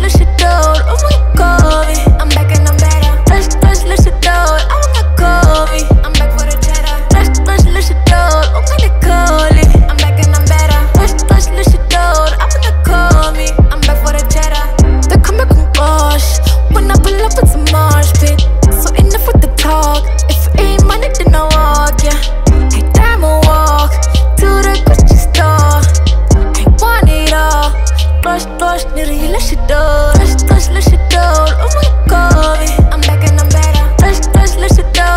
luchador, oh my Kobe. I'm back and I'm better. Touch, luchador, I wanna Kobe. I'm back for the cheddar. Touch, luchador, oh my Nicole. I'm back and I'm better. Touch, luchador, I wanna Kobe. I'm back for the cheddar. They come back on gosh. When I pull up, it's a marsh pit. So enough with the talk. If it ain't money, then I walk, yeah. Hey, time I walk to the Gucci store. I want it all. Touch, nigga, luchador. Touch, luchador, oh my Kobe. I'm back and I'm better. Touch, luchador.